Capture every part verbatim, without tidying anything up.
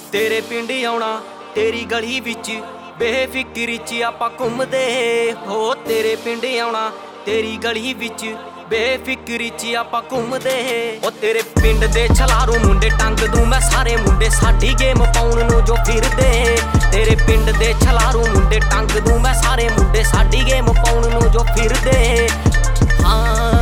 तेरे पिंड आउणा तेरी गली विच बेफिक्री च आपां घुमदे हो। तेरे पिंड आउणा तेरी गली विच बेफिक्री च आपां घुमदे ओ। तेरे पिंड दे छलारू मुंडे टंग दूं मैं सारे मुंडे साडी गेम पाउण नूं जो फिरदे। तेरे पिंड दे छलारू मुंडे टंग दूं मैं सारे मुंडे साडी गेम पाउण नूं जो फिरदे। हाँ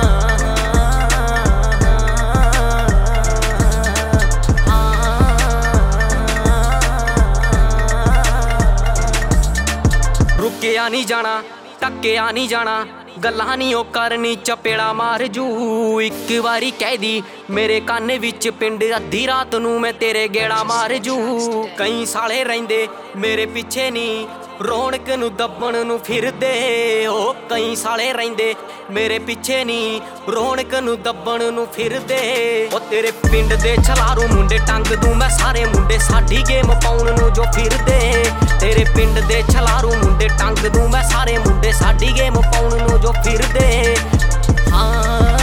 रुकिया नहीं जाना टक्किया नहीं जाना गल्लां नहीं ओ करनी चपेड़ा मार जू। इक वारी कह दी मेरे काने विच पिंड अद्धी रात नूं मैं तेरे गेड़ा मार जू। कई साले रहिंदे मेरे पिछे नी रौनक नूं दब्बण नूं फिरदे ओ। कई साले रहिंदे मेरे पिछे नी रौनक नूं दब्बण नूं फिरदे ओ। तेरे पिंड दे छलारू मुंडे टंग दूं मैं सारे मुंडे साडी गेम पाउण नूं जो फिरदे। तेरे पिंड दे छलारू मुंडे टंग दूं मैं सारे मुंडे साडी गेम पाउण नूं जो फिरदे। हाँ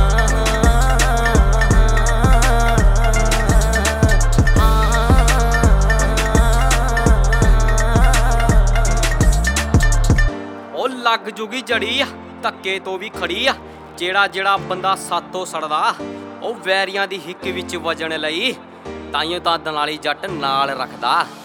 लग जूगी जड़ी आ धक्के तो भी खड़ी आ। जेड़ा जेड़ा बंदा सातों सड़दा ओ वैरियां दी हिक विच वजन लई ताइयों तां दनाली जट नाल रखदा।